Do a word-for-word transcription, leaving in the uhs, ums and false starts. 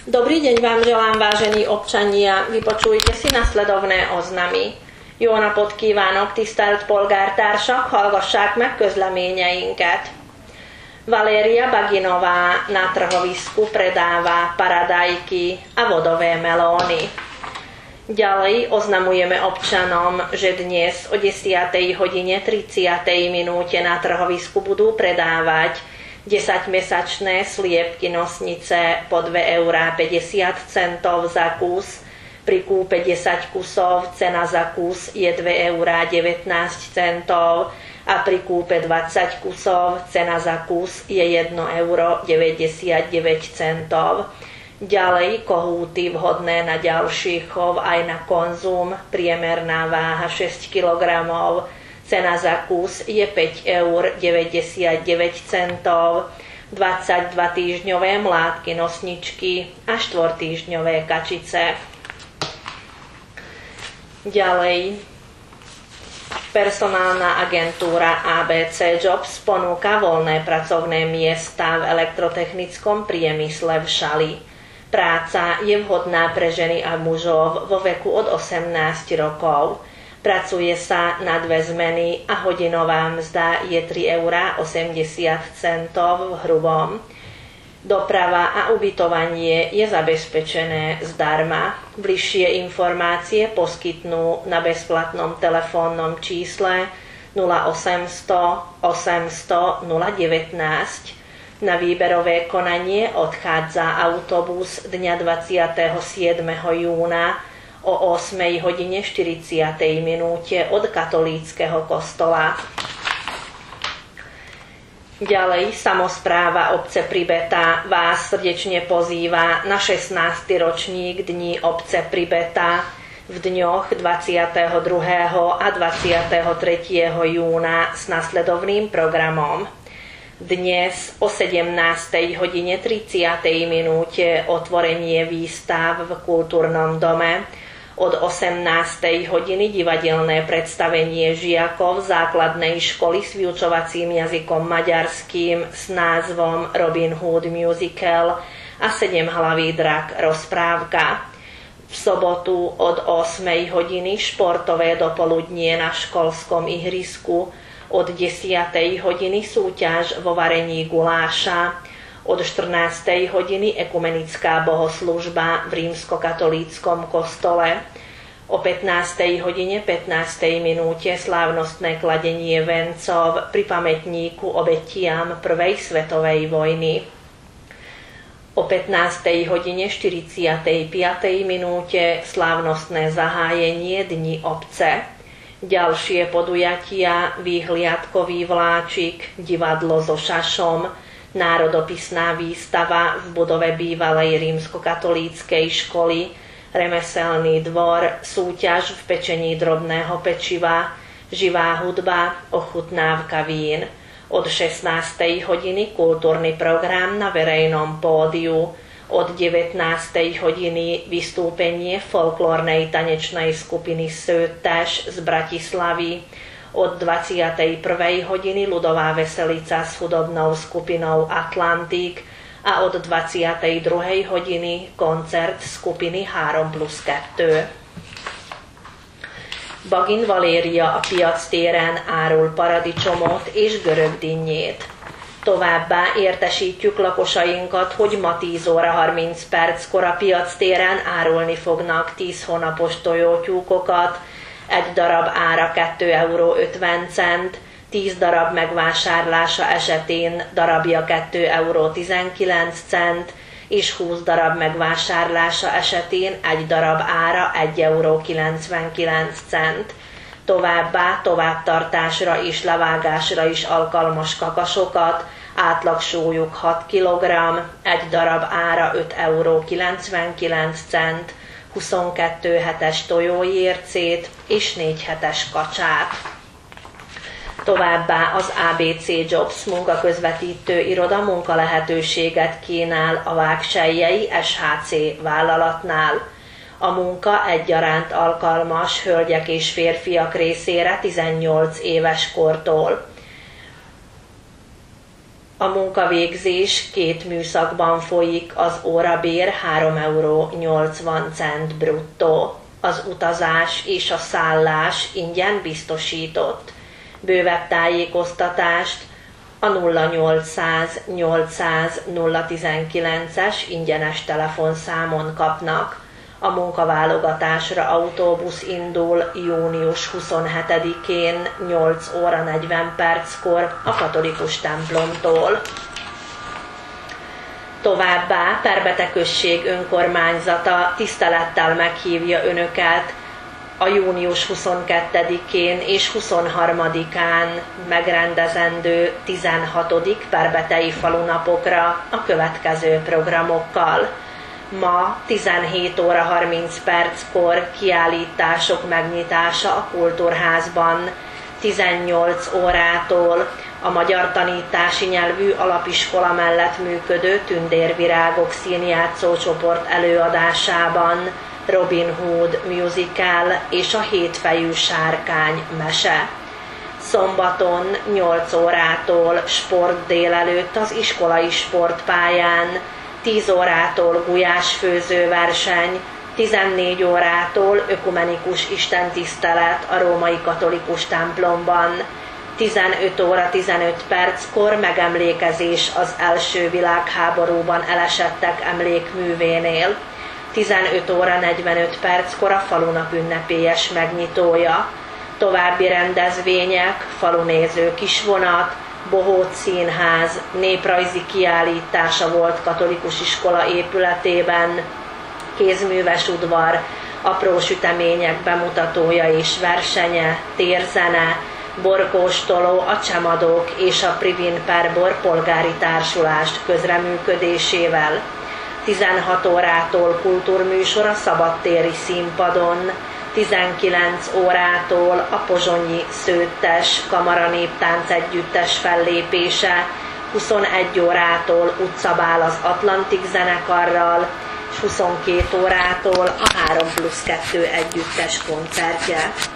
Dobrý deň vám želám, vážení občania. Vypočujte si nasledovné oznamy. Jó napot kívánok, tisztelt polgártársak, hallgassák meg közleményeinket. Valéria Baginová na trhovisku predáva paradajky a vodové melóny. Ďalej oznamujeme občanom, že dnes o desiatej hodine tridsiatej minúte na trhovisku budú predávať desaťmesačné sliepky nosnice po dve eurá päťdesiat centov za kus. Pri kúpe desať kusov cena za kus je dve eurá devätnásť centov a pri kúpe dvadsať kusov cena za kus je jedno euro deväťdesiatdeväť centov. Ďalej kohúty vhodné na ďalší chov aj na konzum, priemerná váha šesť kilogramov, cena za kus je päť eur deväťdesiatdeväť centov, dvadsaťdva týždňové mládky nosničky a štvortýždňové kačice. Ďalej, personálna agentúra á bé cé Jobs ponúka voľné pracovné miesta v elektrotechnickom priemysle v Šali. Práca je vhodná pre ženy a mužov vo veku od osemnásť rokov. Pracuje sa na dve zmeny a hodinová mzda je tri eurá osemdesiat centov v hrubom. Doprava a ubytovanie je zabezpečené zdarma. Bližšie informácie poskytnú na bezplatnom telefónnom čísle nula osemsto osemsto nula devätnásť. Na výberové konanie odchádza autobus dňa dvadsiateho siedmeho júna o ôsmej hodine štyridsiatej minúte od katolíckeho kostola. Ďalej, samospráva obce Pribeta vás srdečne pozýva na šestnásty ročník Dní obce Pribeta v dňoch dvadsiateho druhého a dvadsiateho tretieho júna s nasledovným programom. Dnes o sedemnástej hodine tridsiatej minúte otvorenie výstav v kultúrnom dome. Od osemnástej hodiny divadelné predstavenie žiakov základnej školy s vyučovacím jazykom maďarským s názvom Robin Hood Musical a sedemhlavý drak rozprávka. V sobotu od ôsmej hodiny športové dopoludnie na školskom ihrisku, od desiatej hodiny súťaž vo varení guláša, od štrnástej hodiny ekumenická bohoslužba v rímskokatolíckom kostole, o pätnástej hodine pätnástej minúte slávnostné kladenie vencov pri pamätníku obetiam prvej svetovej vojny. O pätnástej hodine štyridsiatej piatej minúte slávnostné zahájenie Dní obce. Ďalšie podujatia, výhliadkový vláčik, divadlo so šašom, národopisná výstava v budove bývalej rímskokatolíckej školy, remeselný dvor, súťaž v pečení drobného pečiva, živá hudba, ochutnávka vín. Od šestnástej hodiny kultúrny program na verejnom pódiu, od devätnástej hodiny vystúpenie folklórnej tanečnej skupiny Szőttes z Bratislavy, od dvadsiatej prvej hodiny ľudová veselica s hudobnou skupinou Atlantik a od dvadsiatej druhej hodiny koncert skupiny három plusz kettő. Bagin Valéria a piac téren árul paradicsomot és görög dinnyét. Továbbá értesítjük lakosainkat, hogy ma tíz óra harminc perckor a piac téren árulni fognak tíz hónapos tojótyúkokat, egy darab ára kettő euró ötven cent, tíz darab megvásárlása esetén darabja kettő euró tizenkilenc cent, és húsz darab megvásárlása esetén egy darab ára egy euró kilencvenkilenc cent. Továbbá továbbtartásra és levágásra is alkalmas kakasokat, átlagsúlyuk hat kilogramm, egy darab ára öt euró kilencvenkilenc cent, huszonkettő hetes tojójércét és négy hetes kacsát. Továbbá az á bé cé Jobs munkaközvetítő iroda munkalehetőséget kínál a vágsellyei es há cé vállalatnál. A munka egyaránt alkalmas hölgyek és férfiak részére tizennyolc éves kortól. A munkavégzés két műszakban folyik, az órabér három euró nyolcvan cent bruttó. Az utazás és a szállás ingyen biztosított. Bővebb tájékoztatást a nulla nyolcszáz nyolcszáz nulla tizenkilences ingyenes telefonszámon kapnak. A munkaválogatásra autóbusz indul június huszonhetedikén nyolc óra negyven perckor a katolikus templomtól. Továbbá Perbete község önkormányzata tisztelettel meghívja önöket a június huszonkettedikén és huszonharmadikán megrendezendő tizenhatodik perbetei falunapokra a következő programokkal. Ma tizenhét óra harminc perckor kiállítások megnyitása a Kultúrházban, tizennyolc órától a magyar tanítási nyelvű alapiskola mellett működő Tündérvirágok színjátszócsoport előadásában Robin Hood musical és a hétfejű sárkány mese. Szombaton nyolc órától sport délelőtt az iskolai sportpályán, tíz órától gulyásfőző verseny, tizennégy órától ökumenikus istentisztelet a római katolikus templomban, tizenöt óra tizenöt perckor megemlékezés az első világháborúban elesettek emlékművénél, tizenöt óra negyvenöt perckor a falunap ünnepélyes megnyitója. További rendezvények, falunéző kisvonat, Bohóc Színház, néprajzi kiállítása volt katolikus iskola épületében, kézműves udvar, apró sütemények bemutatója és versenye, térzene, borkóstoló, a Csemadók és a Privin Perbor polgári társulás közreműködésével. tizenhat órától kultúrműsor a szabadtéri színpadon, tizenkilenc órától a pozsonyi Szőttes Kamara Néptánc Együttes fellépése, huszonegy órától utcabál az Atlantik zenekarral, és huszonkét órától a három plusz kettő együttes koncertje.